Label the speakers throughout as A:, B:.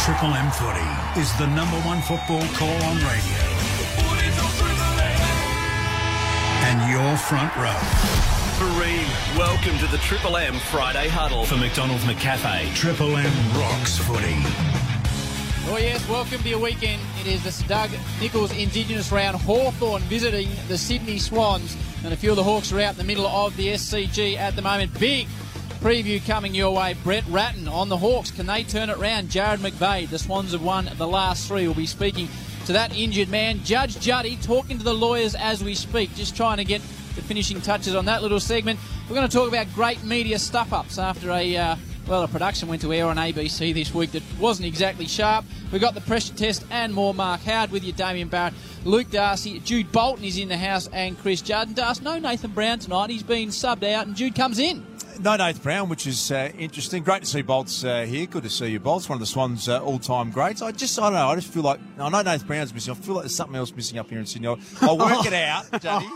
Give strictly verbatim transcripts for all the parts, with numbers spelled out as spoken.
A: Triple M Footy is the number one football call on radio. And your front row.
B: Kareem, welcome to the Triple M Friday Huddle for McDonald's McCafe.
A: Triple M rocks footy.
C: Oh yes, welcome to your weekend. It is the Doug Nicholls Indigenous Round. Hawthorn visiting the Sydney Swans. And a few of the Hawks are out in the middle of the S C G at the moment. Big preview coming your way. Brett Ratton on the Hawks. Can they turn it round? Jared McVeigh, the Swans have won the last three. We'll be speaking to that injured man. Judge Juddy talking to the lawyers as we speak. Just trying to get the finishing touches on that little segment. We're going to talk about great media stuff-ups after a... Uh, Well, a production went to air on A B C this week that wasn't exactly sharp. We've got the pressure test and more. Mark Howard with you, Damien Barrett, Luke Darcy, Jude Bolton is in the house, and Chris Judd. And Darcy, no Nathan Brown tonight. He's been subbed out, and Jude comes in.
D: No Nathan Brown, which is uh, interesting. Great to see Bolts uh, here. Good to see you, Bolts. One of the Swans' uh, all-time greats. I just, I don't know, I just feel like, I know Nathan Brown's missing. I feel like there's something else missing up here in Sydney. I'll work it out, Juddy,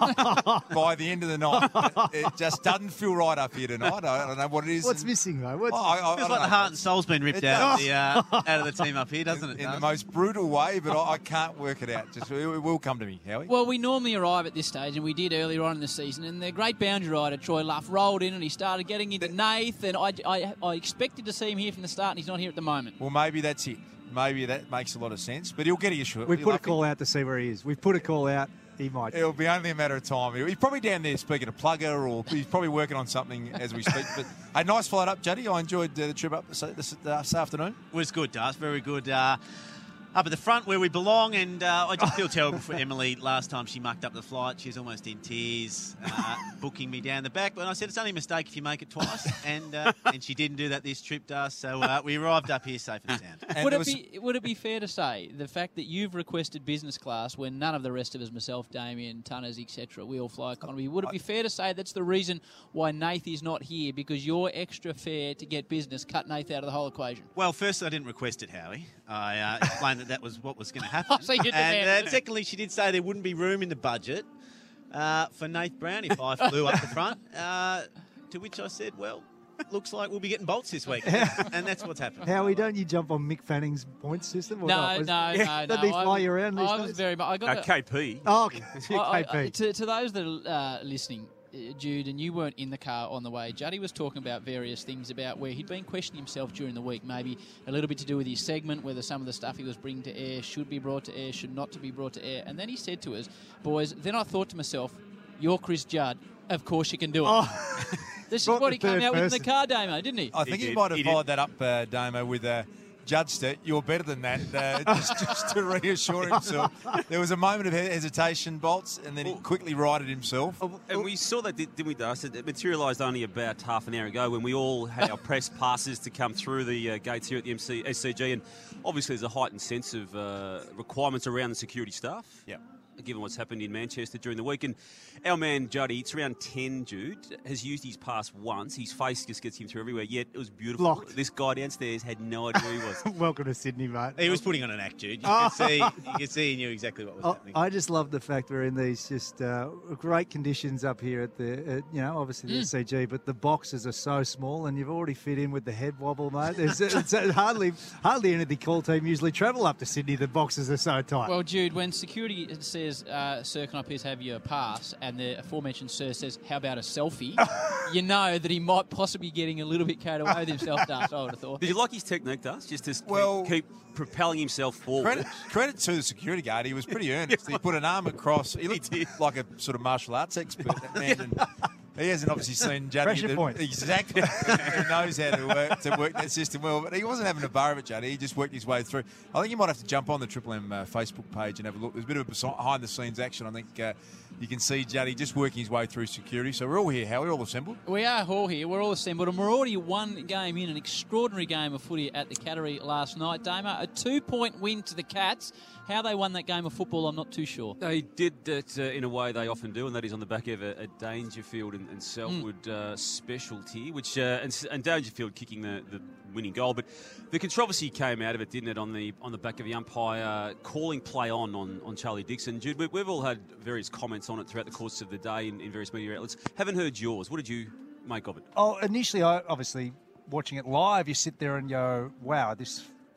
D: by the end of the night. It just doesn't feel right up here tonight. I don't know what it is.
E: What's missing, though? What's
D: Oh, I, I, I
F: Feels
D: don't
F: like
D: know.
F: the heart and soul's been ripped
D: It
F: out of,
D: does.
F: the, uh, out of the team up here, doesn't it?
D: In
F: Does?
D: the most brutal way, but I, I can't work it out. Just it, it will come to me, Howie.
C: Well, we normally arrive at this stage, and we did earlier on in the season, and the great boundary rider, Troy Luff, rolled in and he started getting into Nath, and I, I, I expected to see him here from the start, and he's not here at the moment.
D: Well, maybe that's it. Maybe that makes a lot of sense, but he'll get used to it.
E: We
D: He'll
E: put a
D: have to-
E: call out to see where he is. We've put a call out. He might.
D: It'll be only a matter of time. He's probably down there speaking to Plugger, or he's probably working on something as we speak. But a nice flight up, Juddy. I enjoyed uh, the trip up this, this, this afternoon.
F: Was good, Dust. Very good. Uh, up at the front where we belong, and uh, I just feel terrible for Emily. Last time she mucked up the flight, she was almost in tears, uh, booking me down the back. But I said, it's only a mistake if you make it twice, and uh, and she didn't do that this trip, Dust. So uh, we arrived up here safe and sound.
D: And
C: Would
D: there
C: it,
D: was-
C: be, would it be fair to say the fact that you've requested business class when none of the rest of us, myself, Damien, Tunners, et cetera, we all fly economy, would it be fair to say that's the reason why Nath is not here, because your extra fare to get business cut Nath out of the whole equation?
F: Well, first, I didn't request it, Howie. I uh, explained that that was what was going to happen.
C: So you
F: and
C: demanded
F: uh,
C: it.
F: secondly, she did say there wouldn't be room in the budget uh, for Nath Brown if I flew up the front. Uh, to which I said, well, looks like we'll be getting Bolts this week. And that's what's happened.
E: Howie, don't you jump on Mick Fanning's point system? Or
C: No,
E: not? Was-
C: no, no, no.
E: Doesn't he fly
C: I,
E: you around these
C: I
E: days?
C: was very much. I got
G: Uh,
C: a-
G: K P.
E: Oh, okay.
C: I- I-
E: K P.
C: to, to those that are uh, listening, uh, Jude, and you weren't in the car on the way, Juddy was talking about various things about where he'd been questioning himself during the week, maybe a little bit to do with his segment, whether some of the stuff he was bringing to air should be brought to air, should not to be brought to air. And then he said to us, boys, then I thought to myself, you're Chris Judd, of course you can do it.
E: Oh.
C: This is
E: Brought
C: what
E: the
C: he came
E: third
C: out with in the
E: person.
C: car demo, didn't he?
D: I think he,
G: did,
D: might have
G: he did.
D: followed that up, uh, Damo, with uh, judged it. You're better than that, uh, just, just to reassure himself. There was a moment of he- hesitation, Bolts, and then he quickly righted himself.
G: And we saw that, didn't we, Dust? It materialised only about half an hour ago when we all had our press passes to come through the uh, gates here at the M C- S C G. And obviously there's a heightened sense of uh, requirements around the security staff.
D: Yeah.
G: Given what's happened in Manchester during the week. And our man, Juddy, it's around ten, Jude, has used his pass once. His face just gets him through everywhere, yet it was beautiful.
E: Locked.
G: This guy downstairs had no idea who he was.
E: Welcome to Sydney, mate.
F: He was putting on an act, Jude. You
E: Oh.
F: could see, you could see he knew exactly what was
E: Oh,
F: happening.
E: I just love the fact we're in these just uh, great conditions up here at the, uh, you know, obviously the
C: Mm.
E: S C G, but the boxes are so small, and you've already fit in with the head wobble, mate. There's, it's uh, hardly hardly any of the call team usually travel up to Sydney. The boxes are so tight.
C: Well, Jude, when security says, uh, sir, can I please have your pass, and the aforementioned sir says, how about a selfie, you know that he might possibly be getting a little bit carried away with himself, Dust, I would have thought.
G: Did you like his technique, Dust? Just to
D: Well-
G: keep, keep propelling himself forward.
D: Credit, credit to the security guard. He was pretty earnest. He put an arm across. He looked
G: did.
D: like a sort of martial arts expert, that man. And he hasn't obviously seen Juddy.
E: Pressure
D: the-
E: points.
D: Exactly. He knows how to work, to work that system well. But he wasn't having a bar of it, Juddy. He just worked his way through. I think you might have to jump on the Triple M uh, Facebook page and have a look. There's a bit of behind-the-scenes action. I think uh, you can see Juddy just working his way through security. So we're all here, Howie. We're all assembled.
C: We are all here, we're all assembled, and we're already one game in, an extraordinary game of footy at the Cattery last night. Damo, a two-point win to the Cats. How they won that game of football, I'm not too sure.
G: They did that uh, in a way they often do, and that is on the back of a, a Dangerfield and, and Selwood uh, specialty, which uh, and, and Dangerfield kicking the, the winning goal. But the controversy came out of it, didn't it, on the on the back of the umpire calling play on on, on Charlie Dixon. Jude, we, we've all had various comments on it throughout the course of the day in, in various media outlets. Haven't heard yours. What did you make of it?
E: Oh, initially, I obviously watching it live, you sit there and go, wow, this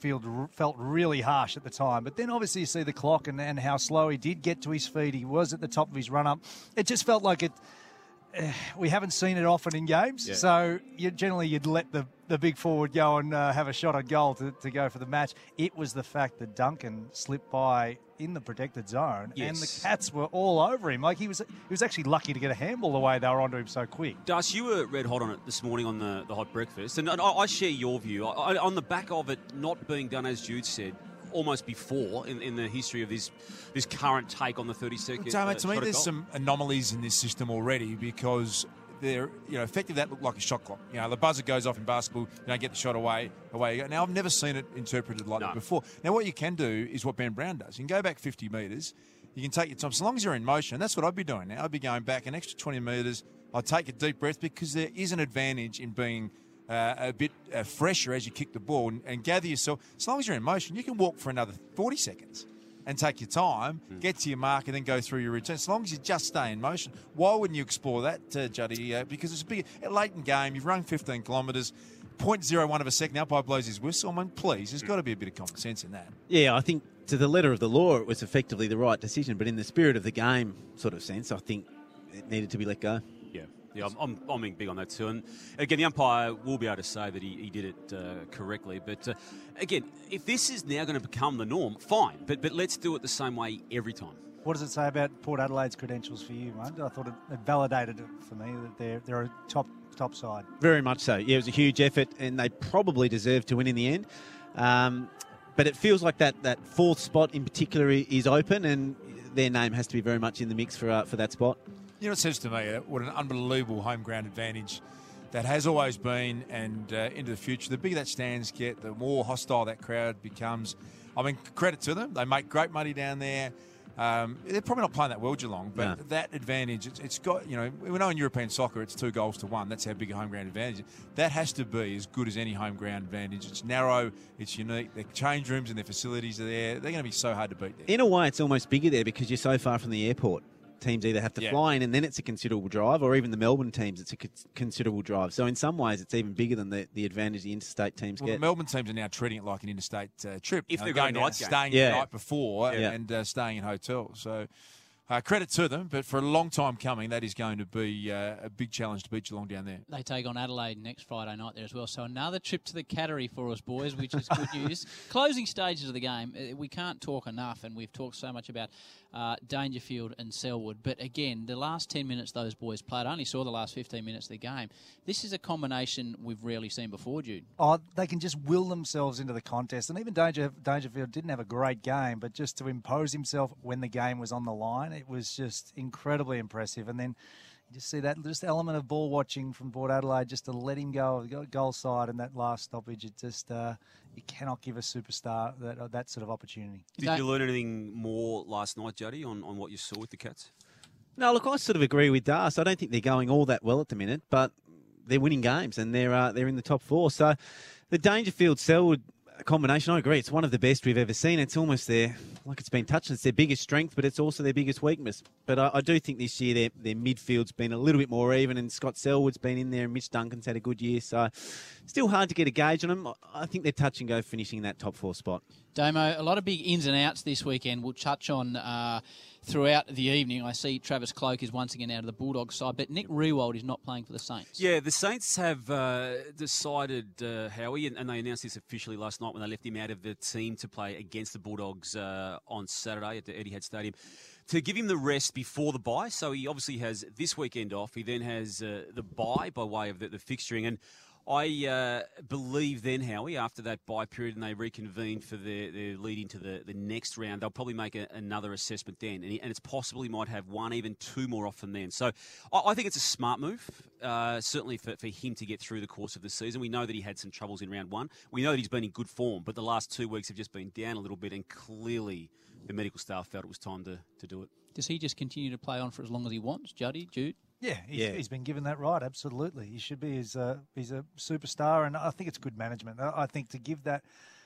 E: field r- felt really harsh at the time. But then obviously you see the clock and, and how slow he did get to his feet. He was at the top of his run-up. It just felt like it... Uh, we haven't seen it often in games,
G: Yeah.
E: so you, generally you'd let the, the big forward go and uh, have a shot on goal to, to go for the match. It was the fact that Duncan slipped by in the protected zone, and the
G: Yes.
E: Cats were all over him. Like he was, he was actually lucky to get a handball the way they were onto him so quick.
G: Das, you were red hot on it this morning on the, the hot breakfast, and I, I share your view. I, I, on the back of it not being done, as Jude said, almost before in, in the history of this this current take on the thirty-second.
D: So, mate,
G: uh,
D: to me,
G: shot at
D: there's
G: goal.
D: some anomalies in this system already because they're, you know, effectively that looked like a shot clock. You know, the buzzer goes off in basketball, you don't get the shot away, away you go. Now, I've never seen it interpreted like
G: No.
D: that before. Now, what you can do is what Ben Brown does. You can go back fifty metres, you can take your time. So long as you're in motion, that's what I'd be doing now. I'd be going back an extra twenty metres. I'd take a deep breath because there is an advantage in being Uh, a bit uh, fresher as you kick the ball and, and gather yourself. As long as you're in motion, you can walk for another forty seconds and take your time, mm. get to your mark, and then go through your routine. As long as you just stay in motion. Why wouldn't you explore that, uh, Juddy? Uh, because it's a big, a late in game. You've run fifteen kilometres, zero point zero one of a second. The umpire blows his whistle. I mean, please, there's got to be a bit of common sense in that.
F: Yeah, I think to the letter of the law, it was effectively the right decision. But in the spirit of the game sort of sense, I think it needed to be let go.
G: Yeah, yeah, I'm, I'm, I'm being big on that too. And again, the umpire will be able to say that he, he did it uh, correctly. But uh, again, if this is now going to become the norm, fine. But but let's do it the same way every time.
E: What does it say about Port Adelaide's credentials for you, mate? I thought it, it validated it for me that they're they're a top top side.
F: Very much so. Yeah, it was a huge effort, and they probably deserved to win in the end. Um, but it feels like that, that fourth spot in particular is open, and their name has to be very much in the mix for uh, for that spot.
D: You know, it says to me uh, what an unbelievable home ground advantage that has always been, and uh, into the future. The bigger that stands get, the more hostile that crowd becomes. I mean, credit to them. They make great money down there. Um, they're probably not playing that well, Geelong, but
F: No.
D: that advantage, it's, it's got, you know, we know in European soccer it's two goals to one. That's how big a home ground advantage is. That has to be as good as any home ground advantage. It's narrow, it's unique. Their change rooms and their facilities are there. They're going to be so hard to beat there.
F: In a way, it's almost bigger there because you're so far from the airport. Teams either have to
D: Yeah.
F: fly in and then it's a considerable drive, or even the Melbourne teams, it's a con- considerable drive. So in some ways, it's even bigger than the, the advantage the interstate teams
D: Well,
F: get.
D: the Melbourne teams are now treating it like an interstate uh, trip.
G: If
D: You know,
G: they're
D: going
G: going
D: down,
G: night game.
D: staying
F: Yeah.
D: the night before
F: Yeah.
D: and uh, staying in hotels. So uh, credit to them, but for a long time coming, that is going to be uh, a big challenge to beat Geelong down there.
C: They take on Adelaide next Friday night there as well. So another trip to the Cattery for us, boys, which is good news. Closing stages of the game, uh, we can't talk enough, and we've talked so much about uh, Dangerfield and Selwood. But again, the last ten minutes those boys played, I only saw the last fifteen minutes of the game. This is a combination we've rarely seen before, Jude.
E: Oh, they can just will themselves into the contest. And even Danger, Dangerfield didn't have a great game, but just to impose himself when the game was on the line, it was just incredibly impressive. And then you just see that just element of ball watching from Port Adelaide, just to let him go of the goal side in that last stoppage. It just, uh, you cannot give a superstar that, that sort of opportunity.
G: Did
C: Don't-
G: you learn anything more last night, Juddy, on, on what you saw with the Cats?
F: No, look, I sort of agree with Das. I don't think they're going all that well at the minute, but they're winning games and they're uh, they're in the top four. So the Dangerfield-Selwood combination, I agree, it's one of the best we've ever seen. It's almost their, like it's been touched, it's their biggest strength, but it's also their biggest weakness. But I, I do think this year their, their midfield's been a little bit more even, and Scott Selwood's been in there, and Mitch Duncan's had a good year. So still hard to get a gauge on them. I think they're touch and go finishing that top four spot.
C: Damo, a lot of big ins and outs this weekend. We'll touch on uh, throughout the evening. I see Travis Cloke is once again out of the Bulldogs side, but Nick Riewoldt is not playing for the Saints.
G: Yeah, the Saints have uh, decided, uh, Howie, and, and they announced this officially last night when they left him out of the team to play against the Bulldogs uh, on Saturday at the Etihad Stadium, to give him the rest before the bye. So he obviously has this weekend off. He then has uh, the bye by way of the, the fixturing. And I uh, believe then, Howie, after that bye period and they reconvene for their, their lead into the, the next round, they'll probably make a, another assessment then. And, he, and it's possible he might have one, even two more off from then. So I, I think it's a smart move, uh, certainly for, for him to get through the course of the season. We know that he had some troubles in round one. We know that he's been in good form, but the last two weeks have just been down a little bit, and clearly the medical staff felt it was time to, to do it.
C: Does he just continue to play on for as long as he wants, Juddy, Jude?
E: Yeah, he's,
F: Yeah.
E: he's been given that right. Absolutely, he should be. He's a he's a superstar, and I think it's good management. I I think to give that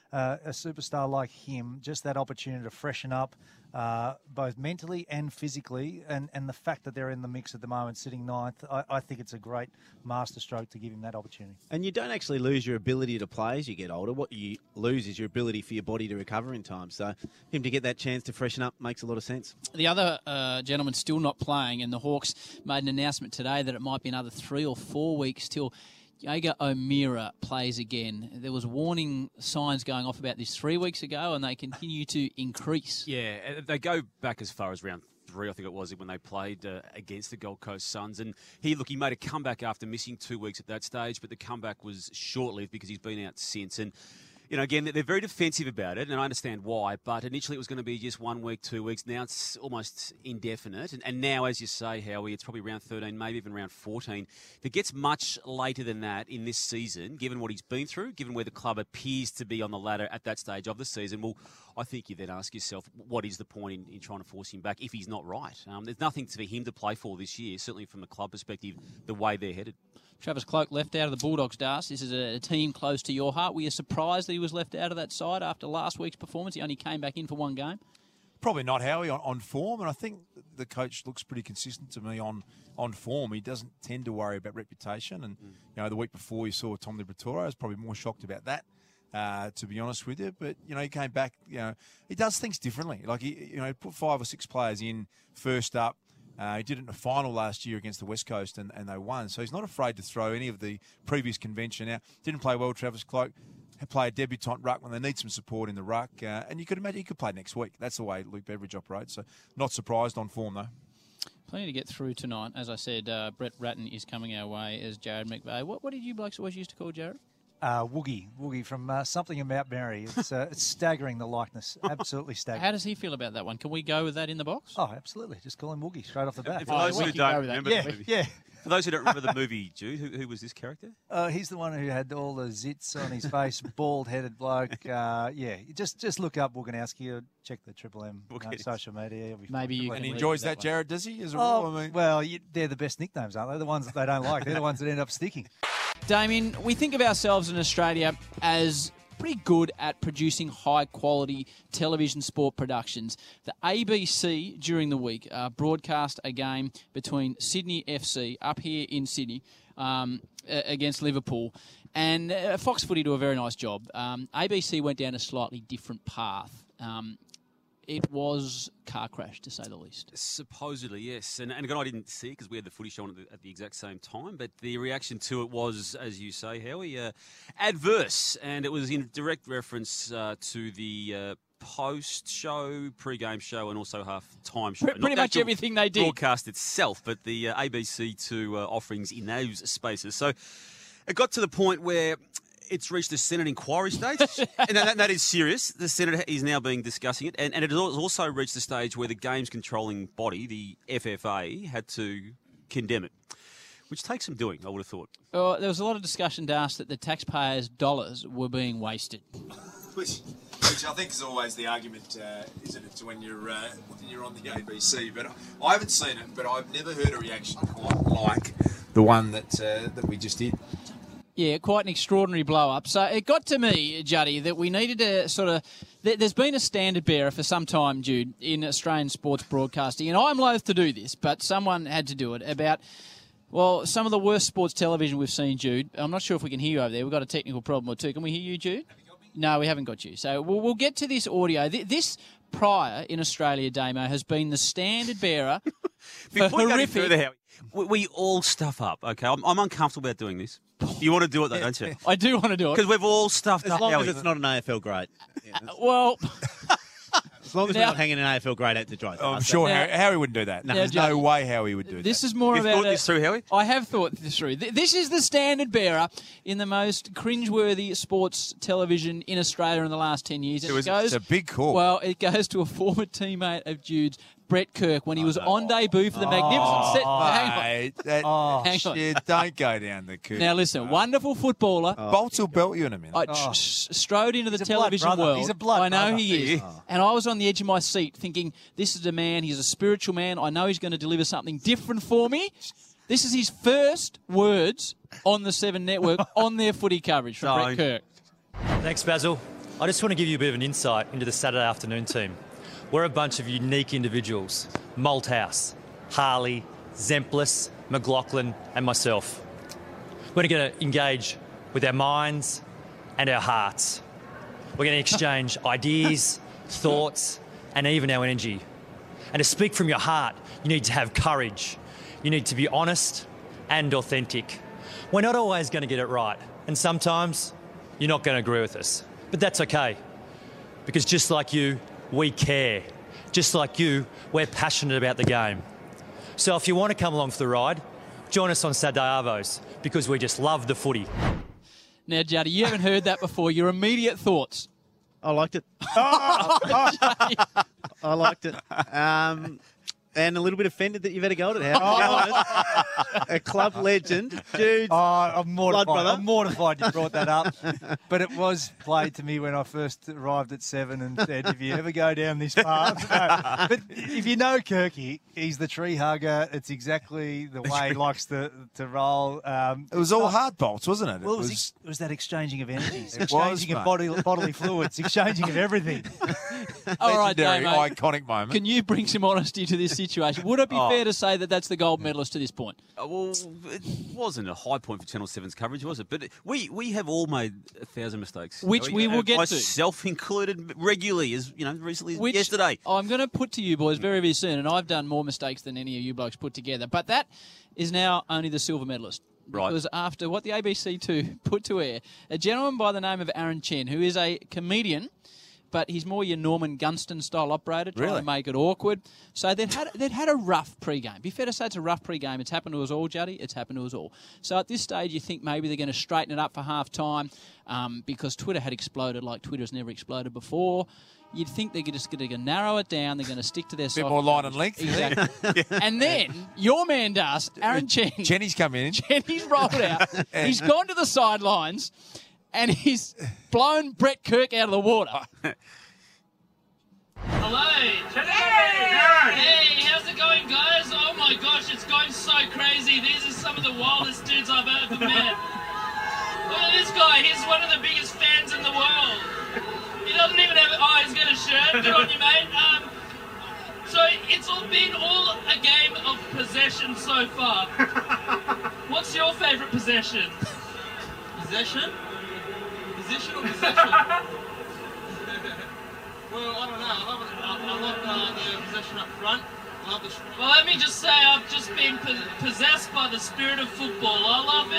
E: uh, a superstar like him, just that opportunity to freshen up, uh, both mentally and physically, and, and the fact that they're in the mix at the moment, sitting ninth, I, I think it's a great masterstroke to give him that opportunity.
F: And you don't actually lose your ability to play as you get older. What you lose is your ability for your body to recover in time. So him to get that chance to freshen up makes a lot of sense.
C: The other uh, gentleman still not playing, and the Hawks made an announcement today that it might be another three or four weeks till Jaeger O'Meara plays again. There was warning signs going off about this three weeks ago, and they continue to increase.
G: Yeah, they go back as far as round three, I think it was, when they played uh, against the Gold Coast Suns. And he, look, he made a comeback after missing two weeks at that stage, but the comeback was short-lived because he's been out since. And you know, again, they're very defensive about it, and I understand why, but initially it was going to be just one week, two weeks. Now it's almost indefinite. And, and now, as you say, Howie, it's probably round thirteen, maybe even round fourteen. If it gets much later than that in this season, given what he's been through, given where the club appears to be on the ladder at that stage of the season, well, I think you then ask yourself, what is the point in, in trying to force him back if he's not right? Um, there's nothing for him to play for this year, certainly from the club perspective, the way they're headed.
C: Travis Cloke left out of the Bulldogs, Das. This is a team close to your heart. Were you surprised that he was left out of that side after last week's performance? He only came back in for one game.
D: Probably not, Howie, on, on form, and I think the coach looks pretty consistent to me on, on form. He doesn't tend to worry about reputation, and mm. you know, the week before you saw Tom Liberatore, I was probably more shocked about that, uh, to be honest with you. But you know, he came back. You know, he does things differently. Like he, you know, put five or six players in first up. Uh, he did it in a final last year against the West Coast, and, and they won. So he's not afraid to throw any of the previous convention out. Didn't play well, Travis Cloke. Play a debutant ruck when they need some support in the ruck. Uh, and you could imagine he could play next week. That's the way Luke Beveridge operates. So not surprised on form, though.
C: Plenty to get through tonight. As I said, uh, Brett Ratton is coming our way as Jared McVeigh. What, what did you blokes always used to call Jared?
E: Uh, Woogie, Woogie from uh, Something in Mount Mary. It's, uh, it's staggering, the likeness. Absolutely staggering.
C: How does he feel about that one? Can we go with that in the box?
E: Oh, absolutely. Just call him Woogie straight off the bat.
G: For those
C: oh,
G: who don't remember
E: yeah,
G: the movie.
E: Yeah.
G: For those who don't remember the movie, Jude, who, who was this character?
E: Uh, he's the one who had all the zits on his face, bald-headed bloke. Uh, yeah, just just look up Woganowski or check the Triple M you know, social media.
C: Maybe you
D: And
C: can
D: he enjoys that,
C: that
D: Jared, does he? As a
E: oh,
D: rule, I mean.
E: Well, you, they're the best nicknames, aren't they? The ones that they don't like. They're the ones that end up sticking.
C: Damien, we think of ourselves in Australia as pretty good at producing high-quality television sport productions. The A B C, during the week, uh, broadcast a game between Sydney F C, up here in Sydney, um, against Liverpool. And uh, Fox Footy do a very nice job. Um, A B C went down a slightly different path. Um, It was car crash, to say the least.
G: Supposedly, yes. And, and again, I didn't see it because we had the footy show on at the, at the exact same time. But the reaction to it was, as you say, Howie, uh, adverse. And it was in direct reference uh, to the uh, post-show, pre-game show, and also half-time show.
C: Pretty, pretty much everything they did.
G: Broadcast itself, but the uh, A B C two uh, offerings in those spaces. So it got to the point where it's reached the Senate inquiry stage, and that, that is serious. The Senate is now being discussing it, and, and it has also reached the stage where the games controlling body, the F F A, had to condemn it, which takes some doing, I would have thought.
C: Uh, there was a lot of discussion to ask that the taxpayers' dollars were being wasted.
D: Which, which I think is always the argument, uh, isn't it, when you're uh, when you're on the A B C. But I haven't seen it, but I've never heard a reaction quite like the one that uh, that we just did.
C: Yeah, quite an extraordinary blow-up. So it got to me, Juddy, that we needed to sort of... There's been a standard bearer for some time, Jude, in Australian sports broadcasting, and I'm loath to do this, but someone had to do it, about, well, some of the worst sports television we've seen, Jude. I'm not sure if we can hear you over there. We've got a technical problem or two. Can we hear you, Jude? Have you got me? No, we haven't got you. So we'll, we'll get to this audio. This prior in Australia, Damo, has been the standard bearer for horrific...
G: Further, Howie, we, we all stuff up, okay? I'm, I'm uncomfortable about doing this. You want to do it, though, don't you?
C: I do want to do it.
G: Because we've all stuffed
F: as
G: up.
F: As long
G: Howie.
F: as it's not an A F L grade.
C: Yeah, uh, well...
F: As long as
C: now,
F: we're not hanging an A F L grade out to dry.
D: Oh, I'm sure
C: now,
D: Harry, Harry wouldn't do that. No,
C: now,
D: there's
C: Judge,
D: no way Harry would do
C: this
D: that.
C: This is more
G: You've
C: about...
G: thought this through, Howie?
C: I have thought this through. This is the standard bearer in the most cringeworthy sports television in Australia in the last ten years.
D: It was, it goes, it's a big call.
C: Well, it goes to a former teammate of Jude's, Brett Kirk, when he was oh, on debut for the
D: oh,
C: magnificent set.
D: Oh,
C: hang on.
D: Mate, that,
C: oh, hang on.
D: Yeah, don't go down the Kirk.
C: Now, listen, oh. wonderful footballer.
D: Oh. Bolts will belt you in a minute.
C: I
D: oh.
C: sh- strode into
E: He's
C: the
E: a
C: television world.
E: He's a blood
C: I know
E: brother.
C: he is.
E: Oh.
C: And I was on the edge of my seat thinking, this is a man, he's a spiritual man. I know he's going to deliver something different for me. This is his first words on the Seven Network on their footy coverage from
G: so,
C: Brett Kirk.
H: Thanks, Basil. I just want to give you a bit of an insight into the Saturday afternoon team. We're a bunch of unique individuals. Malthouse, Harley, Zemplis, McLaughlin and myself. We're going to engage with our minds and our hearts. We're going to exchange ideas, thoughts and even our energy. And to speak from your heart, you need to have courage. You need to be honest and authentic. We're not always going to get it right. And sometimes you're not going to agree with us. But that's okay. Because just like you, we care. Just like you, we're passionate about the game. So if you want to come along for the ride, join us on Saturday Arvos, because we just love the footy.
C: Now, Juddy, you haven't heard that before. Your immediate thoughts?
F: I liked it. I liked it. Um, and a little bit offended that you've had a go at it, Howard. A club legend. Dude.
E: Oh, I'm mortified.
F: Blood brother.
E: I'm mortified you brought that up. But it was played to me when I first arrived at Seven and said, if you ever go down this path. No. But if you know Kirky, he's the tree hugger. It's exactly the way he likes to, to roll. Um,
D: It was all hard bolts, wasn't it?
E: Well, it was, ex- it was that exchanging of energies, exchanging of body, bodily fluids, exchanging of everything.
C: All right,
D: Legendary,
C: Damo,
D: iconic moment.
C: can you bring some honesty to this situation? Would it be
G: Oh.
C: fair to say that that's the gold medalist to this point?
G: Uh, well, it wasn't a high point for Channel seven's coverage, was it? But we, we have all made a thousand mistakes.
C: Which we will get to.
G: Myself included, regularly, as you know, recently as
C: Which
G: yesterday.
C: I'm going to put to you boys very, very soon, and I've done more mistakes than any of you blokes put together. But that is now only the silver medalist.
G: Right.
C: Because after what the A B C two put to air, a gentleman by the name of Aaron Chen, who is a comedian, but he's more your Norman Gunston-style operator, trying
D: Really?
C: to make it awkward. So they'd had, they'd had a rough pre-game. Be fair to say it's a rough pre-game. It's happened to us all, Juddy. It's happened to us all. So at this stage, you think maybe they're going to straighten it up for half-time um, because Twitter had exploded like Twitter has never exploded before. You'd think they're just going to narrow it down. They're going to stick to their
D: Bit more line and length.
C: Exactly. And then your man does, Aaron Chen.
D: Jenny's come in.
C: Jenny's rolled out. He's gone to the sidelines and he's blown Brett Kirk out of the water.
I: Hello. Hey. Hey, how's it going, guys? Oh my gosh, it's going so crazy. These are some of the wildest dudes I've ever met. Look at this guy. He's one of the biggest fans in the world. He doesn't even have. Oh, he's got a shirt. Good on you, mate. Um, so it's all been all a game of possession so far. What's your favourite possession? Possession? Position or possession? Well, I don't know. I love, it. I, I love uh, the possession up front. I love the. Well, let me just say, I've just been po- possessed by the spirit of football. I love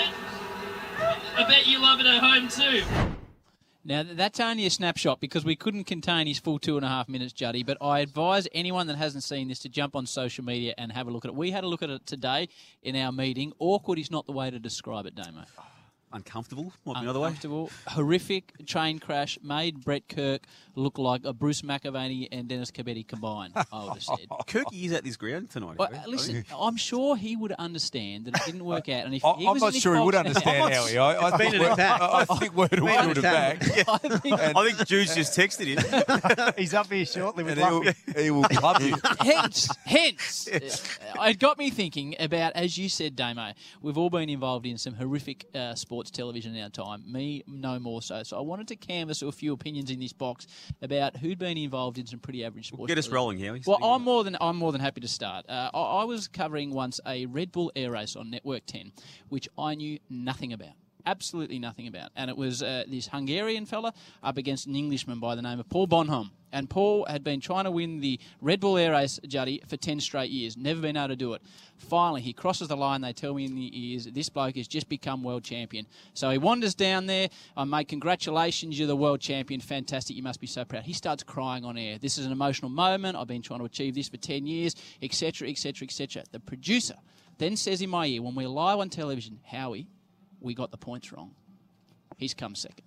I: it. I bet you love it at home too.
C: Now, that's only a snapshot because we couldn't contain his full two and a half minutes, Juddy, but I advise anyone that hasn't seen this to jump on social media and have a look at it. We had a look at it today in our meeting. Awkward is not the way to describe it, Damo.
G: Uncomfortable, might be another way.
C: Uncomfortable, horrific train crash, made Brett Kirk look like a Bruce McAvaney and Dennis Cobetti combined, I would have said.
G: Kirky is at this ground tonight.
C: Well,
G: I
C: listen,
G: think.
C: I'm sure he would understand that it didn't work out. And if
D: I,
C: he
D: I'm
C: was
D: not
C: Nick
D: sure he would
C: Fox-
D: understand, Howie. I, I,
F: Been
D: think
F: an
D: word,
F: attack.
D: I, I think word will
F: Been an
D: put it
F: attack.
D: back.
C: I think
G: I think Jude's just texted him.
E: He's up here shortly with
D: And he'll,
E: Luffy.
D: he will club you.
C: hence, hence, uh, it got me thinking about, as you said, Damo, we've all been involved in some horrific uh, sports television in our time. Me, no more so. So I wanted to canvass a few opinions in this box about who'd been involved in some pretty average sports.
G: Get us
C: television.
G: rolling, Howie.
C: Well, I'm more than I'm more than happy to start. Uh, I, I was covering once a Red Bull air race on Network ten, which I knew nothing about. Absolutely nothing about. And it was uh, this Hungarian fella up against an Englishman by the name of Paul Bonhomme. And Paul had been trying to win the Red Bull air race, Juddy, for ten straight years. Never been able to do it. Finally, he crosses the line. They tell me in the ears, this bloke has just become world champion. So he wanders down there. I mate, congratulations, you're the world champion. Fantastic. You must be so proud. He starts crying on air. This is an emotional moment. I've been trying to achieve this for ten years, et cetera, et cetera, et cetera. The producer then says in my ear, when we're live on television, Howie, we got the points wrong. He's come second.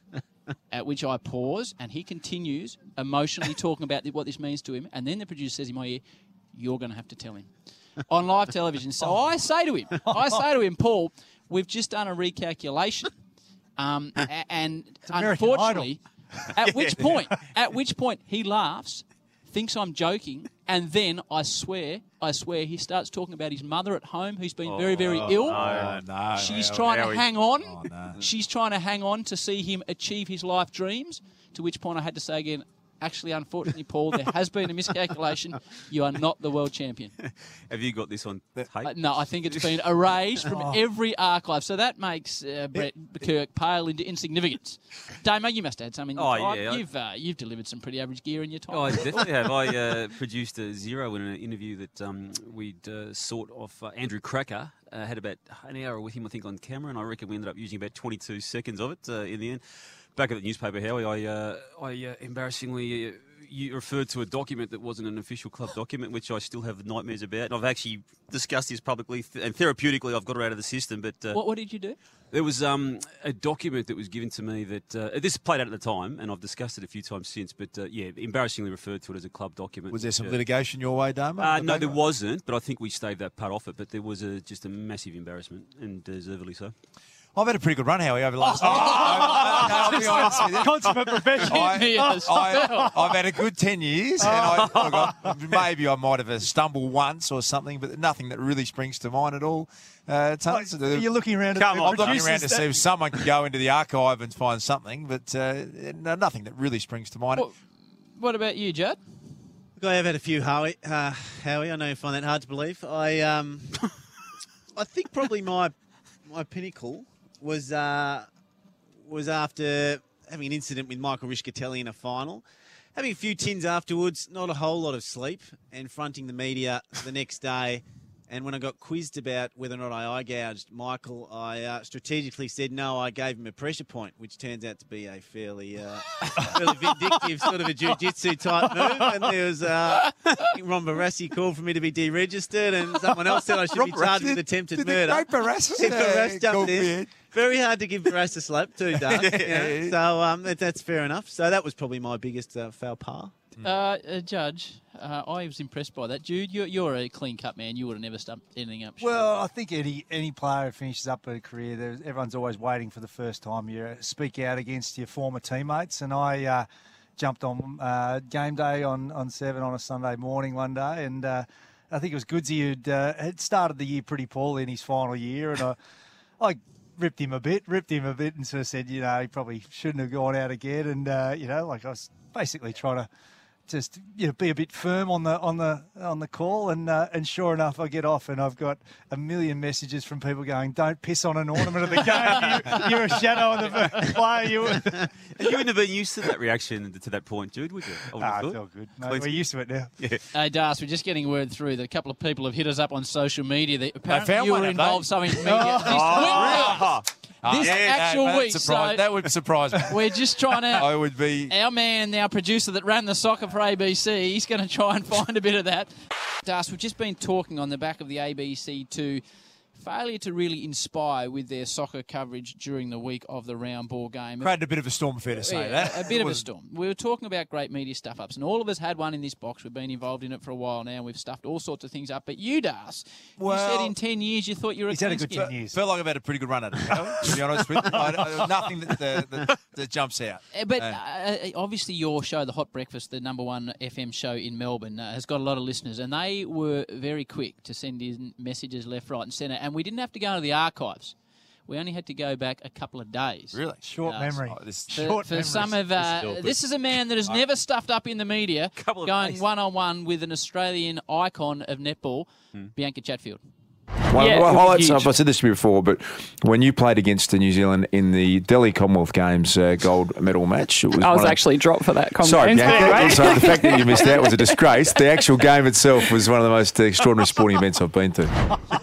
C: At which I pause, and he continues emotionally talking about what this means to him. And then the producer says in my ear, you're going to have to tell him. On live television. So I say to him, I say to him, Paul, we've just done a recalculation. Um, a- and
E: American
C: unfortunately, at which point, at which point he laughs, thinks I'm joking, and then I swear, I swear, he starts talking about his mother at home who's been very, very ill.
D: Oh, no.
C: She's
D: Howie,
C: trying to
D: Howie.
C: hang on.
D: Oh, no.
C: She's trying to hang on to see him achieve his life dreams. to which point I had to say again, actually, unfortunately, Paul, there has been a miscalculation. You are not the world champion.
G: Have you got this on tape?
C: Uh, no, I think it's been erased from
E: Oh.
C: every archive. So that makes uh, Brett Kirk pale into insignificance. Damo, you must add something.
G: Oh, yeah, I-
C: You've, uh, you've delivered some pretty average gear in your time.
G: Oh, I definitely have. I uh, produced a zero in an interview that um, we'd uh, sought off uh, Andrew Cracker. Uh, had about an hour with him, I think, on camera, and I reckon we ended up using about twenty-two seconds of it uh, in the end. Back at the newspaper, Howie, I, uh, I uh, embarrassingly uh, you referred to a document that wasn't an official club document, which I still have nightmares about. And I've actually discussed this publicly, th- and therapeutically, I've got it out of the system. But uh,
C: what, what did you do?
G: there was um, a document that was given to me that uh, this played out at the time, and I've discussed it a few times since. But uh, yeah, embarrassingly referred to it as a club document.
D: Was there some
G: which, uh,
D: litigation your way, Damo?
G: Uh, no, there wasn't, but I think we staved that part off it. But there was a, just a massive embarrassment, and deservedly so.
D: I've had a pretty good run, Howie, over the last. Oh, I'll be honest with you.
E: Consummate professional.
D: I,
C: Yes.
D: I, I've had a good ten years, and I, I got, maybe I might have a stumble once or something, but nothing that really springs to mind at all. Uh, tons
E: Are you looking around
F: Come
E: at the
F: on,
D: I'm looking
E: producers
D: around to
E: that-
D: see if someone can go into the archive and find something, but uh, no, nothing that really springs to mind.
C: What, what about you, Judd?
F: Look, I have had a few, Howie. Uh, Howie, I know you find that hard to believe. I um, I think probably my my pinnacle was uh, was after having an incident with Michael Rischitelli in a final, having a few tins afterwards, not a whole lot of sleep, and fronting the media the next day. And when I got quizzed about whether or not I eye gouged Michael, I uh, strategically said no, I gave him a pressure point, which turns out to be a fairly, uh, fairly vindictive sort of a jiu-jitsu type move. And there was uh, I think Ron Barassi called for me to be deregistered, and someone else said I should be charged with attempted
D: Did
F: murder.
D: Great Barras,
F: Yeah, Barras jumped in.
D: in.
F: Very hard to give Barras a slap too, Dave. You know, so um, that, that's fair enough. So that was probably my biggest uh, foul pas.
C: Uh, uh, Judge, uh, I was impressed by that. Jude, you're, you're a clean-cut man. You would have never stumped anything up.
E: Well, I think any any player who finishes up a career, there's, everyone's always waiting for the first time you speak out against your former teammates. And I uh, jumped on uh, game day on, on seven on a Sunday morning one day, and uh, I think it was Goodsey who'd uh, had started the year pretty poorly in his final year, and I, I ripped him a bit, ripped him a bit, and sort of said, you know, he probably shouldn't have gone out again, and uh, you know, like I was basically trying to just you know be a bit firm on the on the on the call, and uh, and sure enough, I get off and I've got a million messages from people going, "Don't piss on an ornament of the game. You, you're a shadow of the player." You,
G: And you wouldn't have been used to that reaction to that point, Jude, would you? I would have
E: ah,
G: thought.
E: it's all good. No,
G: Clean
E: we're used to it now.
G: Yeah.
C: Hey, Das, we're just getting word through that a couple of people have hit us up on social media. That apparently
D: found
C: you
D: one,
C: were
D: have they?
C: involved so in media this
D: Oh,
C: week. This
D: yeah,
C: actual
D: that,
C: week.
D: surprise,
C: So
D: that would surprise me.
C: we're just trying to...
D: I would be.
C: Our man, our producer that ran the soccer for A B C, he's going to try and find a bit of that. Das, we've just been talking on the back of the A B C to failure to really inspire with their soccer coverage during the week of the round ball game.
D: Created a bit of a storm, fair to say
C: Yeah,
D: that.
C: a bit
D: It
C: of a
D: was-
C: storm. We were talking about great media stuff-ups, and all of us had one in this box. We've been involved in it for a while now. We've stuffed all sorts of things up. But you, Das, you
D: Well,
C: said in ten years you thought you were a
E: he's had a
C: clean
E: good
C: skin.
E: ten years.
D: Felt like I've had a pretty good run at it, to be honest with you. I, I, nothing that, that, that, that jumps out.
C: Uh, But
D: Uh,
C: uh, obviously your show, The Hot Breakfast, the number one F M show in Melbourne, uh, has got a lot of listeners, and they were very quick to send in messages left, right and centre, and we didn't have to go to the archives. We only had to go back a couple of days.
D: Really?
E: Short
C: Uh,
E: memory.
D: Oh, this-
C: For,
E: Short
C: for
E: memories.
C: some of uh,
G: awkward.
C: this is a man that has never stuffed up in the media,
G: Couple of
C: going
G: days.
C: one on one with an Australian icon of netball, Bianca Chatfield.
J: One
K: Yeah,
J: of the
K: it was
J: highlights,
K: huge.
J: I've said this to you before, but when you played against New Zealand in the Delhi Commonwealth Games uh, gold medal match, it was
K: I was
J: one of-
K: actually dropped for that
J: Sorry,
K: conference.
J: Bianca. So the fact that you missed out was a disgrace. The actual game itself was one of the most extraordinary sporting events I've been to.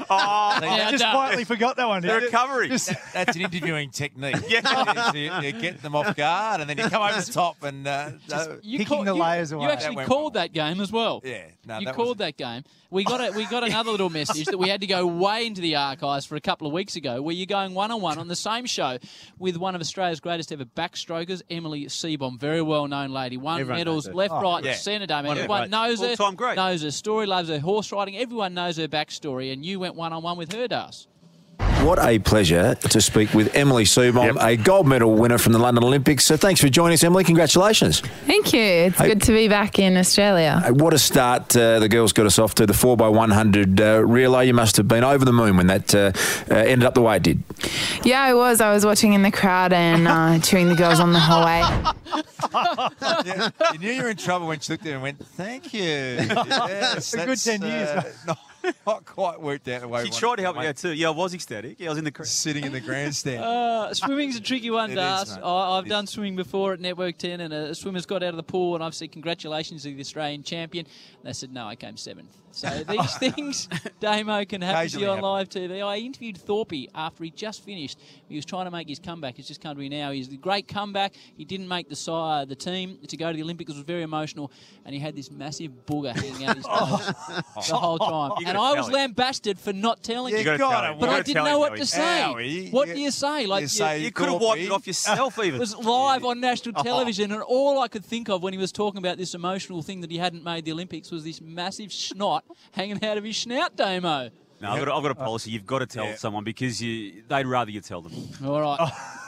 C: Now,
E: Just
C: uh,
E: quietly forgot that one.
G: The
E: didn't you?
G: recovery.
E: Just-
D: That's an interviewing technique. Yeah. you, you get them off guard, and then you come over the top and. Uh, uh,
C: you
E: Picking the
C: you-
E: layers away.
C: You actually
D: That went
C: called
D: well.
C: that game as well.
D: yeah, no,
C: you
D: that
C: called
D: was,
C: that game. We got a, we got another little message that we had to go way into the archives for a couple of weeks ago, where you're going one on one on the same show with one of Australia's greatest ever backstrokers, Emily Seebohm, very well known lady, won
F: Everyone
C: medals
F: knows her.
C: left,
E: Oh,
C: right,
D: yeah.
C: and centre. Damon.
F: One of the
C: Everyone
F: greats.
C: knows her,
G: All-time great.
C: knows her story, loves her horse riding. Everyone knows her backstory, and you went one on one with her, Das.
J: What a pleasure to speak with Emily Subom,
K: Yep.
J: a gold medal winner from the London Olympics. So thanks for joining us, Emily. Congratulations.
L: Thank you. It's
J: Hey.
L: good to be back in Australia.
J: Uh, What a start uh, the girls got us off to. The four by one hundred uh, relay. You must have been over the moon when that uh, uh, ended up the way it did.
L: Yeah, I was. I was watching in the crowd and uh, cheering the girls on the whole way.
D: Yeah, you knew you were in trouble when she looked at him and went, thank you. Yes,
E: A good
D: that's,
E: ten years.
D: uh, not, not quite worked out the way
G: She
D: we
G: tried
D: wanted
G: to help
D: it,
G: me
D: mate.
G: out too. Yeah, I was ecstatic. Yeah, I was in the crowd.
D: Sitting in the grandstand.
C: Uh, swimming's a tricky one,
D: It
C: Das.
D: is, mate.
C: I, I've
D: It
C: done
D: is.
C: swimming before at Network ten, and a swimmer's got out of the pool, and I've said, congratulations to the Australian champion. And they said, no, I came seventh. So these things, Damo, can happen to
D: Occasionally
C: you on
D: happen.
C: live T V. I interviewed Thorpe after he just finished. He was trying to make his comeback. It's just come to me now. He's a great comeback. He didn't make the side, the team to go to the Olympics. It was very emotional, and he had this massive booger hanging out his nose the whole time.
G: You
C: And
G: gotta
C: I
G: tell
C: was
G: him.
C: lambasted for not telling
D: You
C: you.
G: gotta
D: got
G: tell
D: it.
G: him. You
C: But I
G: gotta
C: didn't
G: tell
C: know
G: him,
C: what
G: Howie.
C: to say.
D: Howie,
C: What
D: you-
C: do you say? Like
D: you say
G: You could have wiped it
D: Thorpe.
G: off yourself even.
C: it was live on national television, and all I could think of when he was talking about this emotional thing that he hadn't made the Olympics was this massive snot hanging out of his snout, Damo.
G: No, I've got, a, I've got a policy. You've got to tell
D: Yeah.
G: someone because you, they'd rather you tell them.
C: All right.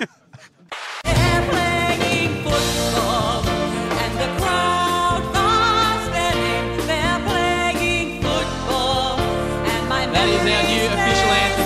C: That is our new official anthem.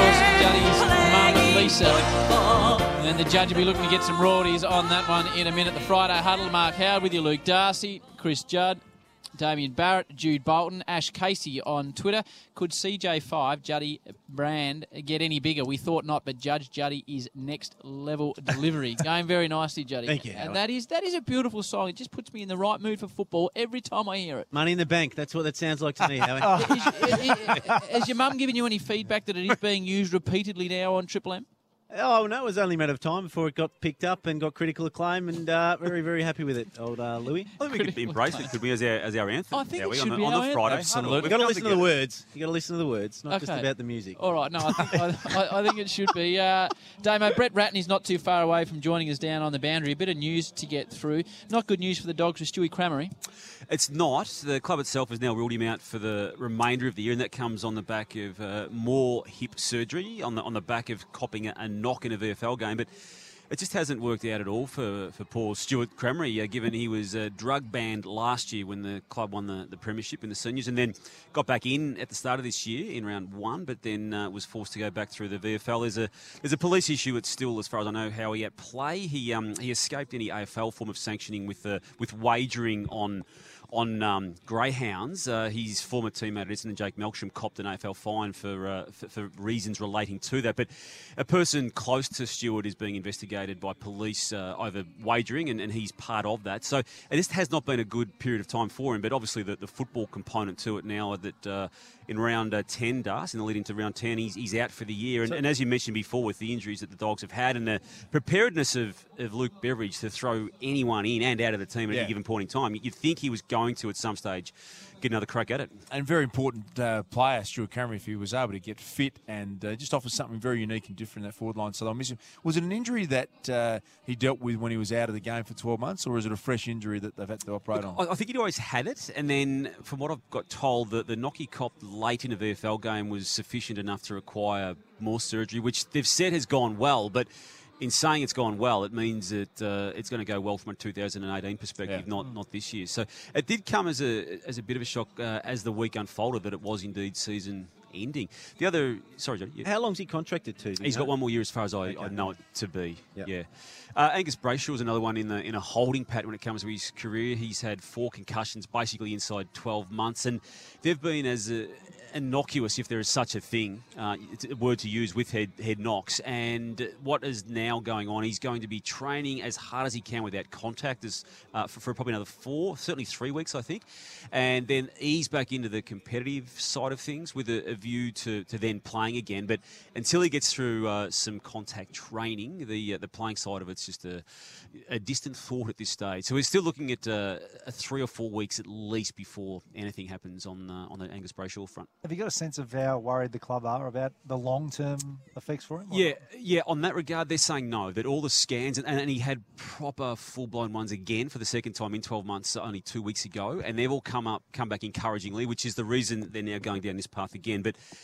C: That is, of course, Juddy's mum, Lisa. And the judge will be looking to get some royalties on that one in a minute. The Friday Huddle, Mark Howard with you, Luke Darcy, Chris Judd, Damien Barrett, Jude Bolton, Ash Casey on Twitter. Could C J five, Juddy Brand, get any bigger? We thought not, but Judge Juddy is next level delivery. Going very nicely, Juddy.
F: Thank you,
C: And
F: Howard.
C: that is that is a beautiful song. It just puts me in the right mood for football every time I hear it.
F: Money in the bank. That's what that sounds like to me, Howie.
C: Is, is- has your mum given you any feedback that it is being used repeatedly now on Triple M?
F: Oh, no, it was only a matter of time before it got picked up and got critical acclaim, and uh, very, very happy with it, old uh, Louis.
G: I think we could embrace it, could we, as our, as our anthem?
C: I think
G: Howie,
C: it should
G: on the,
C: be
G: on
C: our
G: the
C: anthem.
G: Friday.
C: Absolutely.
G: Huddle.
F: We've got to
G: We've
F: listen to
G: come
F: the
G: together.
F: words. you got to listen to the words, not just
C: Okay.
F: about the music.
C: All right, no, I think, I, I, I think it should be. Uh, Damo, Brett Ratney's not too far away from joining us down on the boundary. A bit of news to get through. Not good news for the Dogs with Stewie Cramery.
G: It's not. The club itself has now ruled him out for the remainder of the year, and that comes on the back of uh, more hip surgery, on the on the back of copping a, a knock in a V F L game. But it just hasn't worked out at all for, for poor Stuart Cramery, uh, given he was uh, drug banned last year when the club won the, the premiership in the seniors, and then got back in at the start of this year in round one, but then uh, was forced to go back through the V F L. There's a there's a police issue. It's still, as far as I know, how he at play. He um, he escaped any A F L form of sanctioning with uh, with wagering on. On um, greyhounds, uh, his former teammate at Essendon, Jake Melksham, copped an A F L fine for, uh, for for reasons relating to that. But a person close to Stewart is being investigated by police uh, over wagering, and, and he's part of that. So this has not been a good period of time for him. But obviously, the, the football component to it now that uh, in round uh, ten, Das, in the lead into round ten, he's, he's out for the year. And, and as you mentioned before, with the injuries that the Dogs have had and the preparedness of, of Luke Beveridge to throw anyone in and out of the team at
D: Yeah.
G: any given point in time, you'd think he was going to, at some stage, get another crack at it.
D: And very important uh, player, Stuart Cramery, if he was able to get fit and uh, just offers something very unique and different in that forward line. So they'll miss him. Was it an injury that uh, he dealt with when he was out of the game for twelve months, or is it a fresh injury that they've had to operate on?
G: I I think he'd always had it, and then from what I've got told, the, the knock he copped late in a V F L game was sufficient enough to require more surgery, which they've said has gone well, but in saying it's gone well, it means that uh, it's going to go well from a two thousand eighteen perspective,
D: Yeah.
G: not not this year. So it did come as a as a bit of a shock uh, as the week unfolded that it was indeed season ending. The other, sorry, Joe.
F: How long's he contracted to? do you
G: He's
F: know?
G: got one more year, as far as I, I
F: Okay.
G: know it to be.
F: Yep.
G: Yeah. Uh, Angus Brayshaw is another one in the in a holding pattern when it comes to his career. He's had four concussions, basically inside twelve months, and they've been as uh, innocuous, if there is such a thing, uh, it's a word to use with head head knocks. And what is now going on? He's going to be training as hard as he can without contact, as uh, for, for probably another four, certainly three weeks, I think, and then ease back into the competitive side of things with a, a view to, to then playing again. But until he gets through uh, some contact training, the uh, the playing side of it's just a, a distant thought at this stage. So we're still looking at uh, a three or four weeks at least before anything happens on uh, on the Angus Brayshaw front.
E: Have you got a sense of how worried the club are about the long-term effects for him? or
G: Yeah,
E: not?
G: yeah. On that regard, they're saying no. That all the scans, and, and he had proper full-blown ones again for the second time in twelve months, only two weeks ago, and they've all come up, come back encouragingly, which is the reason they're now going down this path again. But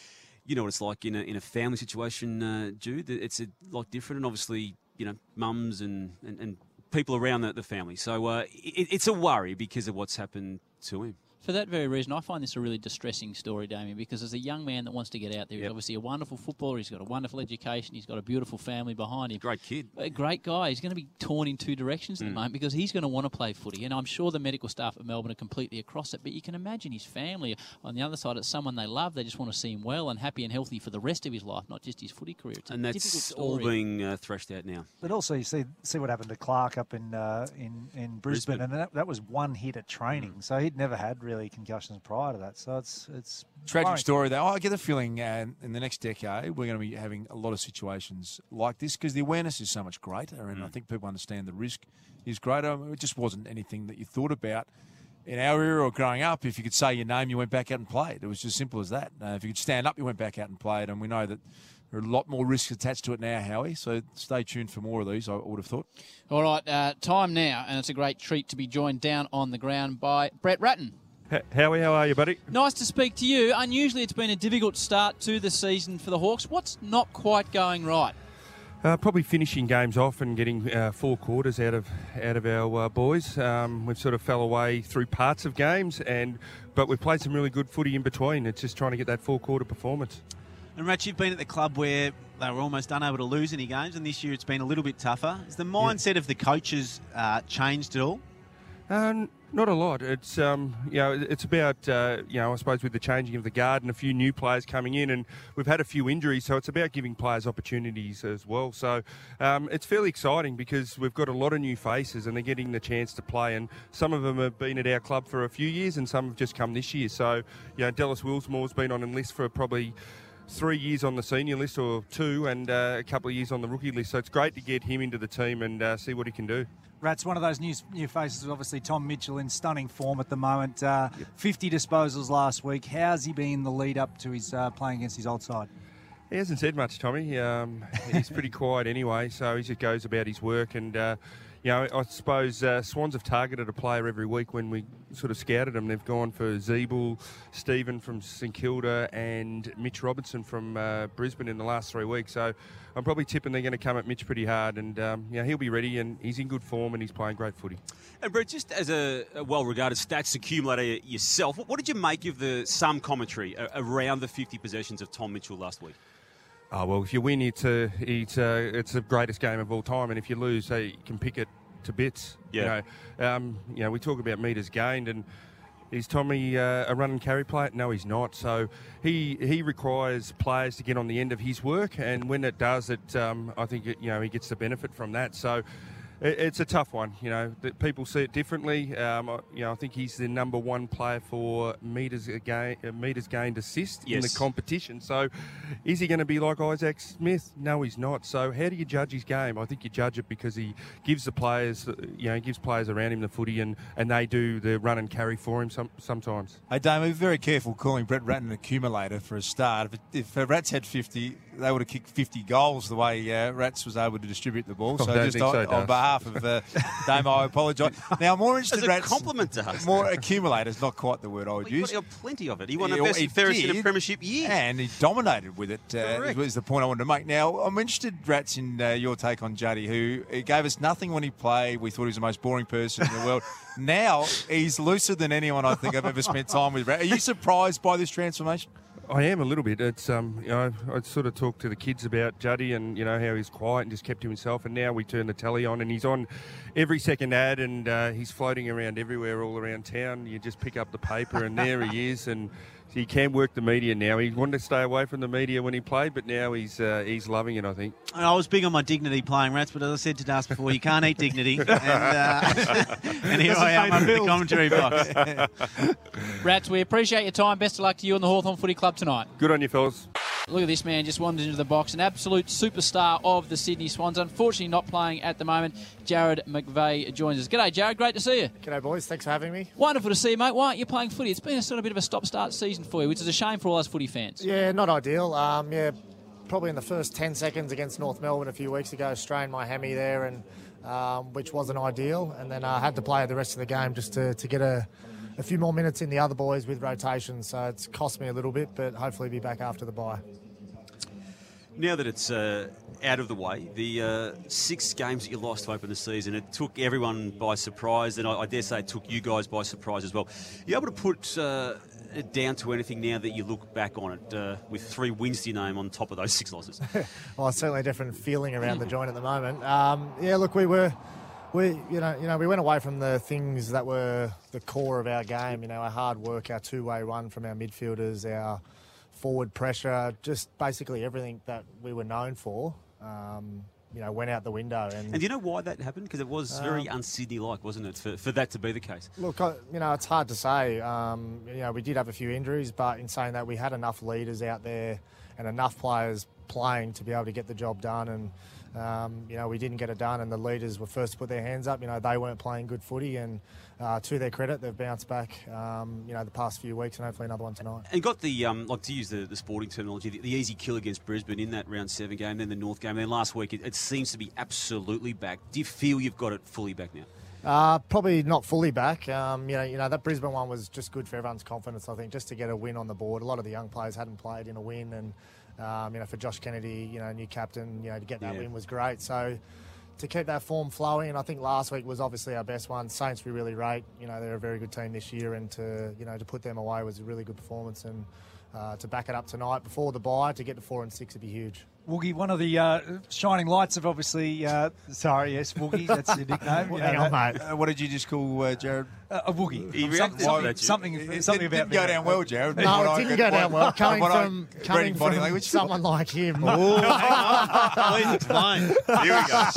G: you know what it's like in a in a family situation, uh, Jude. It's a lot different, and obviously, you know, mums and, and, and people around the, the family. So uh, it, it's a worry because of what's happened to him.
C: For that very reason, I find this a really distressing story, Damien, because as a young man that wants to get out there, he's
G: Yep.
C: obviously a wonderful footballer, he's got a wonderful education, he's got a beautiful family behind him.
G: Great kid.
C: A great guy. He's going to be torn in two directions at
G: Mm.
C: the moment because he's going to want to play footy, and I'm sure the medical staff at Melbourne are completely across it, but you can imagine his family. On the other side, it's someone they love, they just want to see him well and happy and healthy for the rest of his life, not just his footy career. It's a
G: And
C: difficult
G: that's all
C: story.
G: being uh, threshed out now.
E: But also, you see see what happened to Clark up in uh, in in Brisbane,
G: Brisbane.
E: and that, that was one hit at training,
D: Mm.
E: so he'd never had really concussions prior to that. So it's it's
D: Tragic
E: worrying.
D: story, though. I get the feeling uh, in the next decade we're going to be having a lot of situations like this because the awareness is so much greater, and I think people understand the risk is greater. I mean, it just wasn't anything that you thought about in our era or growing up. If you could say your name, you went back out and played. It was just simple as that. Uh, if you could stand up, you went back out and played, and we know that there are a lot more risks attached to it now, Howie. So stay tuned for more of these, I would have thought.
C: All right, uh, time now, and it's a great treat to be joined down on the ground by Brett Ratton.
K: Howie, how are you, buddy?
C: Nice to speak to you. Unusually, it's been a difficult start to the season for the Hawks. What's not quite going right?
K: Uh, probably finishing games off and getting uh, four quarters out of out of our uh, boys. Um, we've sort of fell away through parts of games, and but we've played some really good footy in between. It's just trying to get that four quarter performance.
F: And Rach, you've been at the club where they were almost unable to lose any games, and this year it's been a little bit tougher. Has the mindset yeah. of the coaches uh, changed at all?
K: Um, not a lot. It's um, you know, it's about uh, you know, I suppose with the changing of the guard and a few new players coming in, and we've had a few injuries, so it's about giving players opportunities as well. So um, it's fairly exciting because we've got a lot of new faces, and they're getting the chance to play. And some of them have been at our club for a few years, and some have just come this year. So you know, Dallas Willsmore's been on a list for probably three years on the senior list or two, and uh, a couple of years on the rookie list. So it's great to get him into the team and uh, see what he can do.
E: Rats, one of those new new faces is obviously Tom Mitchell in stunning form at the moment. Uh, yep. fifty disposals last week. How's he been the lead up to his uh, playing against his old side?
K: He hasn't said much, Tommy. Um, he's pretty quiet anyway, so he just goes about his work. And, uh, you know, I suppose uh, Swans have targeted a player every week when we sort of scouted them. They've gone for Zeeble, Stephen from St Kilda, and Mitch Robertson from uh, Brisbane in the last three weeks. So I'm probably tipping they're going to come at Mitch pretty hard, and um, you know, he'll be ready, and he's in good form, and he's playing great footy.
G: And Brett, just as a, a well-regarded stats accumulator yourself, what, what did you make of the some commentary a, around the fifty possessions of Tom Mitchell last week?
K: Oh, well, if you win, it's, a, it's, a, it's the greatest game of all time, and if you lose, hey, you can pick it to bits.
G: Yeah.
K: You know, um, you know, we talk about metres gained, and is Tommy uh, a run and carry player? No, he's not. So he he requires players to get on the end of his work, and when it does, it um, I think it, you know, he gets the benefit from that. So it, it's a tough one. You know, that people see it differently. Um, you know, I think he's the number one player for metres gain, uh, metres gained assist
G: yes.
K: in the competition. So is he going to be like Isaac Smith? No, he's not. So how do you judge his game? I think you judge it because he gives the players, you know, gives players around him the footy, and, and they do the run and carry for him some, sometimes.
D: Hey, Damo, be very careful calling Brett Ratton an accumulator for a start. If, it, if uh, Rats had fifty, they would have kicked fifty goals the way uh, Rats was able to distribute the ball.
K: I
D: So
K: don't
D: just
K: think
D: on,
K: so,
D: on
K: Dust.
D: behalf of uh, Damo, I apologise. Now, I'm more interested
G: As
D: in
G: a
D: Rats.
G: compliment to us.
D: More accumulators, not quite the word I would
G: Well,
D: use.
G: You've got plenty of it. He won
D: Yeah,
G: the best
D: he
G: and fairest in a
D: did,
G: premiership year.
D: And he dominated with it, uh,
G: Correct.
D: was the point I wanted to make. Now, I'm interested, Rats, in uh, your take on Juddy, who he gave us nothing when he played. We thought he was the most boring person in the world. Now, he's looser than anyone I think I've ever spent time with. Are you surprised by this transformation?
K: I am a little bit. It's um, you know, I sort of talked to the kids about Juddy and you know how he's quiet and just kept to himself. And now we turn the telly on and he's on every second ad and uh, he's floating around everywhere, all around town. You just pick up the paper and there he is. And he can work the media now. He wanted to stay away from the media when he played, but now he's uh, he's loving it, I think.
F: And I was big on my dignity playing Rats, but as I said to Das before, you can't eat dignity. and, uh, and here I am under the commentary box.
C: Rats, we appreciate your time. Best of luck to you and the Hawthorn Footy Club tonight.
K: Good on you, fellas.
C: Look at this man, just wanders into the box. An absolute superstar of the Sydney Swans. Unfortunately not playing at the moment. Jared McVeigh joins us. G'day, Jared. Great to see you.
M: G'day, boys. Thanks for having me.
C: Wonderful to see you, mate. Why aren't you playing footy? It's been a sort of bit of a stop-start season for you, which is a shame for all us footy fans.
M: Yeah, not ideal. Um, yeah, probably in the first ten seconds against North Melbourne a few weeks ago, strained my hammy there, and um, which wasn't ideal. And then I had to play the rest of the game just to, to get a, a few more minutes in the other boys with rotations, so it's cost me a little bit, but hopefully be back after the bye.
G: Now that it's uh, out of the way, the uh, six games that you lost to open the season, it took everyone by surprise, and I, I dare say it took you guys by surprise as well. Are you able to put uh, it down to anything now that you look back on it uh, with three wins to your name on top of those six losses?
M: Well, it's certainly a different feeling around the joint at the moment. Um, yeah, look, we were, we you know, you know, we went away from the things that were the core of our game. You know, our hard work, our two-way run from our midfielders, our forward pressure, just basically everything that we were known for, um, you know, went out the window. And,
G: and do you know why that happened? Because it was very
M: um,
G: un-Sydney-like, wasn't it, for, for that to be the case?
M: Look, I, you know, it's hard to say. Um, you know, we did have a few injuries, but in saying that, we had enough leaders out there and enough players playing to be able to get the job done. And Um, you know, we didn't get it done, and the leaders were first to put their hands up. You know, they weren't playing good footy, and uh, to their credit, they've bounced back, um, you know, the past few weeks, and hopefully another one tonight.
G: And got the, um, like to use the, the sporting terminology, the, the easy kill against Brisbane in that round seven game, then the North game, then last week, it, it seems to be absolutely back. Do you feel you've got it fully back now?
M: Uh, probably not fully back. Um, you know, you know that Brisbane one was just good for everyone's confidence. I think just to get a win on the board. A lot of the young players hadn't played in a win, and um, you know, for Josh Kennedy, you know, new captain, you know, to get that
G: yeah.
M: win was great. So to keep that form flowing, and I think last week was obviously our best one. Saints we really rate. You know, they're a very good team this year, and to you know to put them away was a really good performance, and uh, to back it up tonight before the bye to get to four and six would be huge.
E: Woogie, one of the uh, shining lights of obviously, uh, sorry, yes, Woogie, that's your nickname.
M: Well, hang on, mate.
D: Uh, what did you just call uh, Jared?
E: Uh, a Woogie.
G: He
E: Some-
G: reacted
E: something,
G: to
E: something,
G: that,
E: something
D: It
E: about
D: didn't go down well, Jared.
M: No,
D: What
M: it
D: I-
M: didn't go down
D: what-
M: well. Coming
D: what I-
M: from,
D: reading
M: coming
D: body
M: from
D: language.
M: someone like him.
F: Oh, hang on. Please explain.
G: Here we go.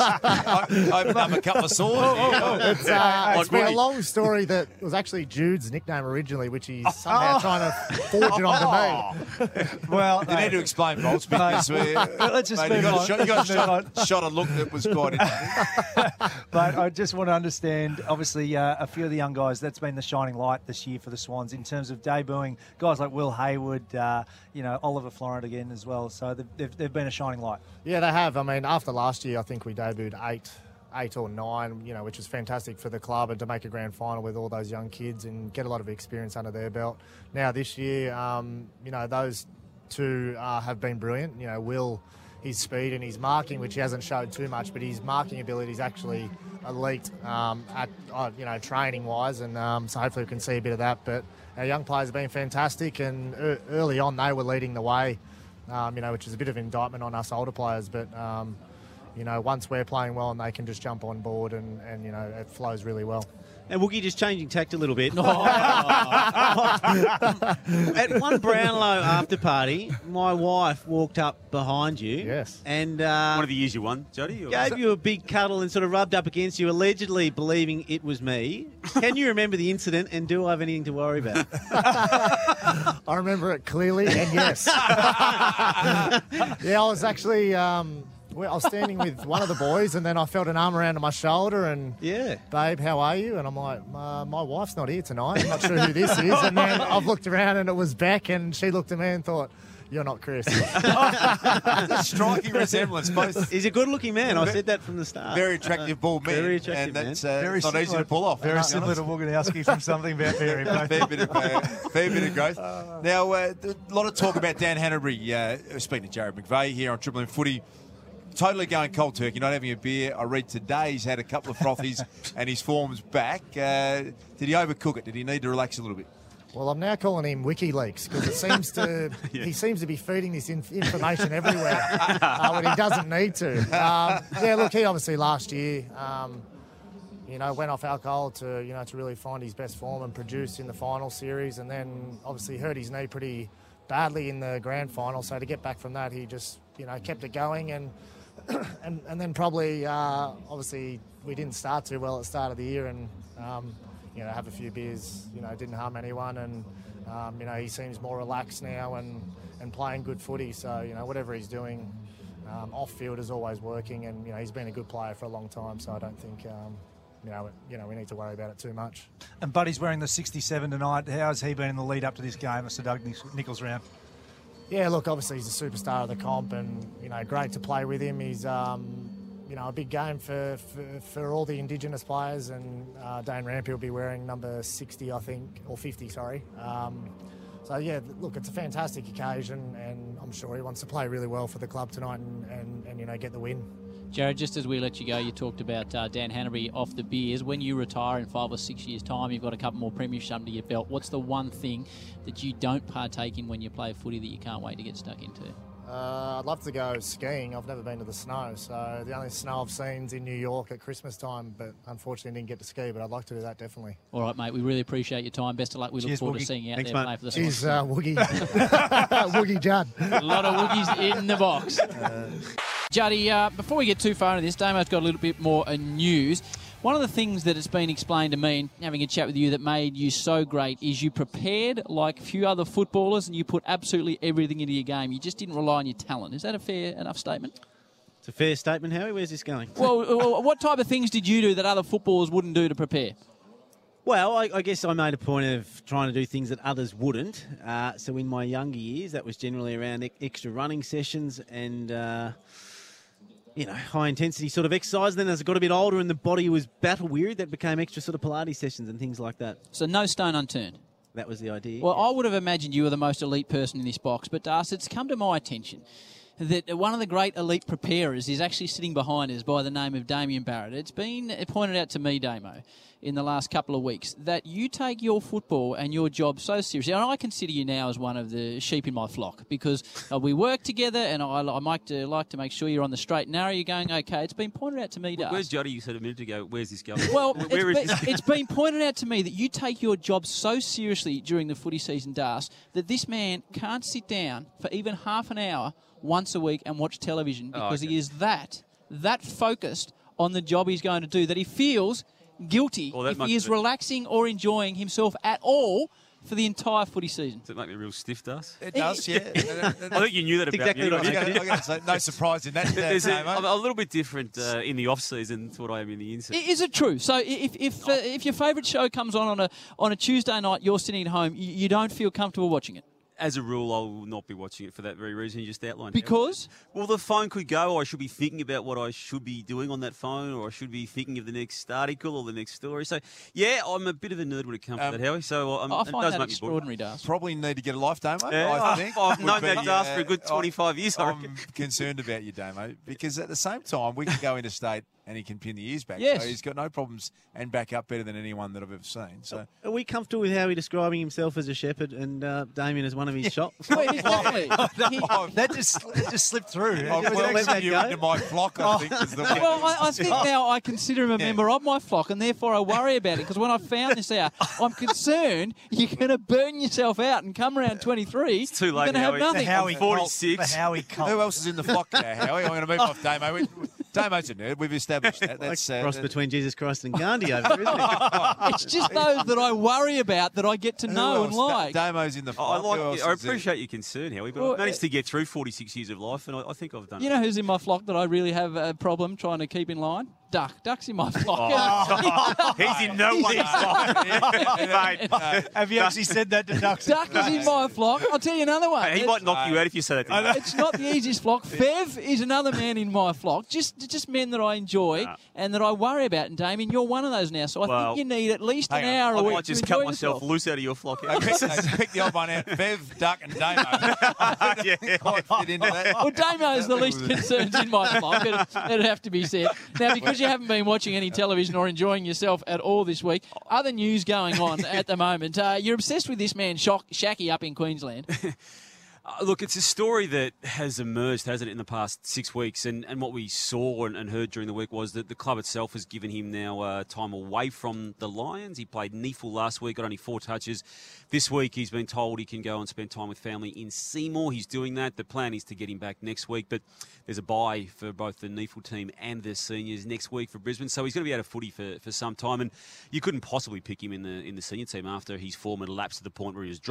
D: I, I opened up a couple of swords. here.
M: It's, uh,
G: Like
M: it's been a
G: Woody.
M: long story that was actually Jude's nickname originally, which he's somehow trying to forge it onto me.
E: Well,
D: You need to explain, Bolts, because we,
E: let's just
D: mate, you
E: move
D: got
E: on.
D: a shot, you got a
E: Let's move
D: shot,
E: on.
D: shot a look that was quite interesting.
E: But I just want to understand, obviously, uh, a few of the young guys, that's been the shining light this year for the Swans in terms of debuting guys like Will Hayward, uh, you know, Oliver Florent again as well. So they've, they've, they've been a shining light.
M: Yeah, they have. I mean, after last year, I think we debuted eight, eight or nine, you know, which was fantastic for the club, and to make a grand final with all those young kids and get a lot of experience under their belt. Now this year, um, you know, those two uh, have been brilliant. You know, Will, his speed and his marking, which he hasn't showed too much, but his marking ability is actually elite um, at uh, you know training wise, and um, so hopefully we can see a bit of that. But our young players have been fantastic, and er- early on they were leading the way, um, you know, which is a bit of indictment on us older players. But um, you know, once we're playing well and they can just jump on board, and, and you know, it flows really well.
F: And Woogie, just changing tact a little bit. At one Brownlow after party, my wife walked up behind you.
M: Yes.
F: And uh,
G: One of the years you won, Jody? Or?
F: gave you a big cuddle and sort of rubbed up against you, allegedly believing it was me. Can you remember the incident, and do I have anything to worry about?
M: I remember it clearly, and yes. Yeah, I was actually, um, well, I was standing with one of the boys, and then I felt an arm around my shoulder, and
F: Yeah.
M: babe, how are you? And I'm like, my, my wife's not here tonight. I'm not sure who this is. And then I've looked around, and it was Beck, and she looked at me and thought, you're not Chris.
D: Striking resemblance, both
F: He's a good-looking man. I said that from the start.
D: very attractive bald men.
F: Very attractive
D: and that's
F: man.
D: uh,
E: Very
D: not easy
E: similar-
D: to pull off.
E: Very
D: to be
E: similar to
D: honest.
E: Woganowski from Something About Mary.
D: fair bit of uh, fair bit of growth. Now, uh, a lot of talk about Dan Hanbury. Uh, speaking to Jared McVeigh here on Triple M Footy, totally going cold turkey, not having a beer. I read today he's had a couple of frothies and his form's back. Uh, did he overcook it? Did he need to relax a little bit?
M: Well, I'm now calling him WikiLeaks because it seems to
G: Yeah.
M: he seems to be feeding this inf- information everywhere uh, when he doesn't need to. Um, yeah, look, he obviously last year, um, you know, went off alcohol to you know to really find his best form and produce in the final series, and then obviously hurt his knee pretty badly in the grand final. So to get back from that, he just you know kept it going, and and and then probably uh, obviously we didn't start too well at the start of the year, and. Um, You know, have a few beers, you know, didn't harm anyone, and, um, you know, he seems more relaxed now and, and playing good footy. So, you know, whatever he's doing um, off-field is always working, and, you know, he's been a good player for a long time, so I don't think, um, you know, you know, we need to worry about it too much.
E: And Buddy's wearing the sixty-seven tonight. How's he been in the lead up to this game, the Sir Doug Nichols round?
M: Yeah, look, obviously he's a superstar of the comp, and, you know, great to play with him. He's, um, you know, a big game for, for, for all the Indigenous players, and uh, Dane Rampe will be wearing number sixty, I think, or fifty, sorry. Um, so, yeah, look, it's a fantastic occasion, and I'm sure he wants to play really well for the club tonight and, and, and you know, get the win.
C: Jared, just as we let you go, you talked about uh, Dan Hanbury off the beers. When you retire in five or six years' time, you've got a couple more premierships under your belt. What's the one thing that you don't partake in when you play footy that you can't wait to get stuck into?
M: Uh, I'd love to go skiing. I've never been to the snow, so the only snow I've seen is in New York at Christmas time, but unfortunately didn't get to ski, but I'd like to do that, definitely.
C: All right, mate, we really appreciate your time. Best of luck. We
M: Cheers,
C: look forward
M: Woogie.
C: to seeing you out
M: Thanks,
C: there
M: mate.
C: play for the
M: Cheers,
C: Swans.
M: uh, Woogie. Woogie Judd.
C: A lot of Woogies in the box. Juddy, uh, before we get too far into this, Damo's got a little bit more uh, news. One of the things that has been explained to me, and having a chat with you, that made you so great is you prepared like few other footballers and you put absolutely everything into your game. You just didn't rely on your talent. Is that a fair enough statement?
F: It's a fair statement, Howie. Where's this going?
C: Well, what type of things did you do that other footballers wouldn't do to prepare?
F: Well, I, I guess I made a point of trying to do things that others wouldn't. Uh, so in my younger years, that was generally around e- extra running sessions and... Uh, you know, high-intensity sort of exercise. Then as I got a bit older and the body was battle-weary, that became extra sort of Pilates sessions and things like that.
C: So no stone unturned?
F: That was the idea.
C: Well, I would have imagined you were the most elite person in this box, but Darcy, it's come to my attention that one of the great elite preparers is actually sitting behind us by the name of Damien Barrett. It's been pointed out to me, Damo, in the last couple of weeks, that you take your football and your job so seriously. And I consider you now as one of the sheep in my flock because uh, we work together and I, I like, to, like to make sure you're on the straight and narrow. You're going, okay, it's been pointed out to me, Darcy.
G: Where's Jody? You said a minute ago, where's this going?
C: Well,
G: Where
C: it's,
G: is
C: been,
G: this
C: it's been pointed out to me that you take your job so seriously during the footy season, Darcy, that this man can't sit down for even half an hour once a week and watch television because
G: Oh, okay.
C: he is that, that focused on the job he's going to do that he feels guilty
G: Well, that
C: if
G: must
C: he is
G: have-
C: relaxing or enjoying himself at all for the entire footy season.
G: Does it make me real stiff, Dust?
D: It does, yeah.
G: I think you knew that about
F: exactly
G: me.
F: what I
G: don't
F: was
G: you?
D: I gotta say, no surprise in that.
G: There's a,
D: Damo.
G: I'm a little bit different uh, in the off season to what I am in the in season.
C: I- Is it true? So if if uh, if your favourite show comes on on a on a Tuesday night, you're sitting at home, you, you don't feel comfortable watching it
G: As a rule, I will not be watching it for that very reason you just outlined.
C: because.
G: Well, the phone could go, or I should be thinking about what I should be doing on that phone, or I should be thinking of the next article or the next story. So, yeah, I'm a bit of a nerd when it comes
D: Um,
G: to that, Howie. So um,
C: I
G: it
C: find
G: does
C: that
G: make me bored.
C: extraordinary, Darcy.
D: Probably need to get a life, Damo.
G: Yeah,
D: I
G: I've-
D: think
G: I've
D: would
G: known
D: be,
G: that Darcy for a good
D: uh,
G: twenty-five years, I
D: I'm
G: reckon.
D: concerned about you, Damo, because at the same time we can go interstate and he can pin the ears back.
C: Yes.
D: So he's got no problems and back up better than anyone that I've ever seen. So
F: Are we comfortable with Howie describing himself as a shepherd and uh, Damien as one of his shops?
C: Wait, it's definitely. He-
E: That just that just slipped through.
D: I've
F: let
D: welcomed
F: that
D: you
F: go.
D: into my flock, I think, is the way.
C: Well, I, I think now I consider him a
D: Yeah.
C: member of my flock, and therefore I worry about it. Because when I found this out, I'm concerned you're going to burn yourself out and come around twenty-three.
G: It's too
C: You're
G: late
C: going to have
G: now.
C: nothing.
E: The Howie
G: I'm forty-six.
E: Cult, the Howie cult.
D: Who else is in the flock now, Howie? I'm going to move off Damo. We- Damo's a nerd. We've established that. That's uh,
F: Cross
D: that-
F: between Jesus Christ and Gandhi over there, isn't it?
C: It's just those that I worry about that I get to
D: Who
C: know and
D: else? Da-
C: like.
D: Damo's in the
G: I,
D: flock. Who
G: like.
D: else
G: I
D: is there?
G: appreciate your concern, Howie, but
C: Well,
G: I've managed
C: uh,
G: to get through forty-six years of life, and I, I think I've done
C: You
G: it.
C: know who's in my flock that I really have a problem trying to keep in line? Duck. Duck's in my flock.
G: Oh. He's in no one's Mate,
E: Have you actually said that to Ducks?
C: Duck is in my flock. I'll tell you another one.
G: he
C: It's-
G: might knock you out if you say that to him.
C: It's not the easiest flock. Fev is another man in my flock. Just just men that I enjoy
G: Nah.
C: and that I worry about. And Damien, you're one of those now. So I
G: Well,
C: think you need at least an
D: hang on.
C: hour
G: I
C: a week
G: might
C: to
G: just
C: enjoy
G: cut myself
C: yourself.
G: loose out of your flock.
D: They pick, they pick the odd one out. Bev, Duck, and Damo. Quite fit into that.
C: Well, Damo is the least concerned in my flock. It, it'd have to be said. Now, because you haven't been watching any television or enjoying yourself at all this week, other news going on at the moment. Uh, you're obsessed with this man, Shock, Shacky, up in Queensland.
G: Uh, look, it's a story that has emerged, hasn't it, in the past six weeks? And, and what we saw and, and heard during the week was that the club itself has given him now uh, time away from the Lions. He played Neefle last week, got only four touches. This week he's been told he can go and spend time with family in Seymour. He's doing that. The plan is to get him back next week. But there's a bye for both the Neefle team and the seniors next week for Brisbane. So he's going to be out of footy for, for some time. And you couldn't possibly pick him in the in the senior team after his form had elapsed to the point where he was dropped.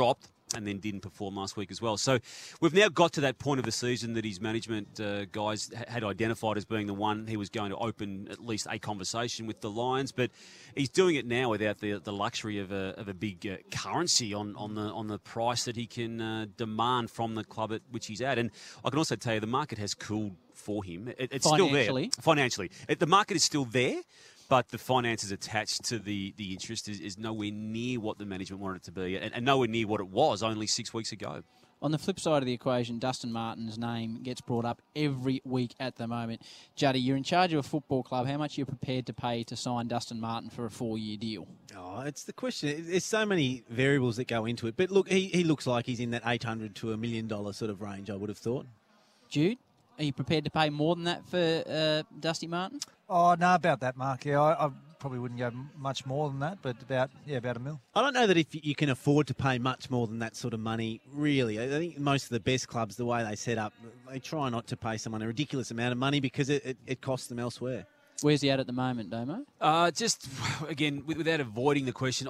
G: and then didn't perform last week as well. So we've now got to that point of the season that his management uh, guys ha- had identified as being the one he was going to open at least a conversation with the Lions, but he's doing it now without the the luxury of a of a big uh, currency on, on the on the price that he can uh, demand from the club at which he's at. And I can also tell you the market has cooled for him. It, it's still there financially. It, the market is still there. But the finances attached to the, the interest is, is nowhere near what the management wanted it to be, and, and nowhere near what it was only six weeks ago.
C: On the flip side of the equation, Dustin Martin's name gets brought up every week at the moment. Juddy, you're in charge of a football club. How much are you prepared to pay to sign Dustin Martin for a four-year deal?
N: Oh, it's the question. There's so many variables that go into it. But look, he, he looks like he's in that eight hundred to a million dollar sort of range, I would have thought.
C: Jude, are you prepared to pay more than that for uh, Dusty Martin?
E: Oh, no, about that, Mark. Yeah, I, I probably wouldn't go much more than that, but about, yeah, about a mil.
N: I don't know that if you can afford to pay much more than that sort of money, really. I think most of the best clubs, the way they set up, they try not to pay someone a ridiculous amount of money because it, it, it costs them elsewhere.
C: Where's he at at the moment, Domo?
G: Uh, just, again, without avoiding the question,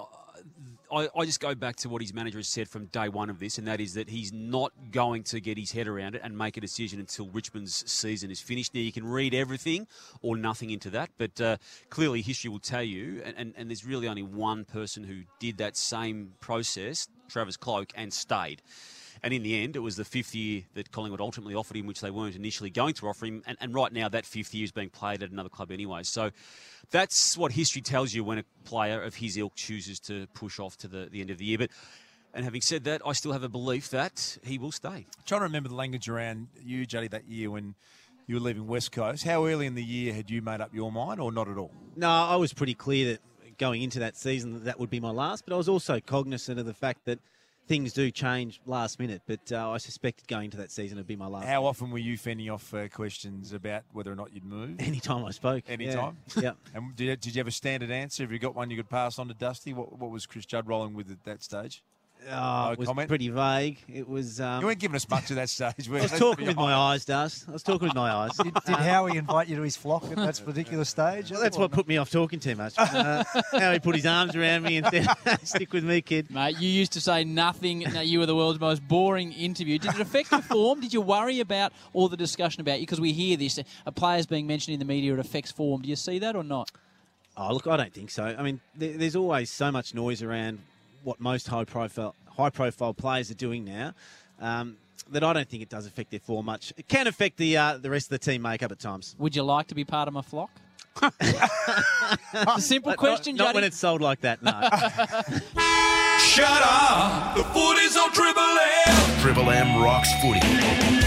G: I, I just go back to what his manager has said from day one of this, and that is that he's not going to get his head around it and make a decision until Richmond's season is finished. Now, you can read everything or nothing into that, but uh, clearly history will tell you, and, and, and there's really only one person who did that same process, Travis Cloke, and stayed. And in the end, it was the fifth year that Collingwood ultimately offered him, which they weren't initially going to offer him. And, and right now, that fifth year is being played at another club anyway. So that's what history tells you when a player of his ilk chooses to push off to the, the end of the year. But and having said that, I still have a belief that he will stay.
D: I'm trying to remember the language around you, Juddy, that year when you were leaving West Coast. How early in the year had you made up your mind, or not at all?
N: No, I was pretty clear that going into that season that that would be my last. But I was also cognizant of the fact that things do change last minute, but uh, I suspected going into that season would be my last.
D: How often were you fending off uh, questions about whether or not you'd move?
N: Anytime I spoke.
D: Anytime?
N: Yeah. Yep.
D: And did you, did you have a standard answer? Have you got one you could pass on to Dusty? What, what was Chris Judd rolling with at that stage?
N: Oh,
D: no
N: it was
D: comment?
N: pretty vague. It was. Um,
D: you weren't giving us much at that stage.
N: I was talking with my eyes, Dust. I was talking with my eyes.
E: Did, did Howie invite you to his flock at that particular stage?
N: Well, that's what put me off talking too much. Uh, Howie put his arms around me and said, "Stick with me, kid."
C: Mate, you used to say nothing. Now you were the world's most boring interview. Did it affect your form? Did you worry about all the discussion about you? Because we hear this, a player's being mentioned in the media, it affects form. Do you see that or not?
N: Oh, look, I don't think so. I mean, there, there's always so much noise around what most high-profile high-profile players are doing now, um, that I don't think it does affect their form much. It can affect the uh, the rest of the team makeup at times.
C: Would you like to be part of my flock? It's a simple question,
N: not, not
C: Juddy.
N: when it's sold like that, no.
B: Shut up! The footy's on Triple M!
A: Triple M rocks footy.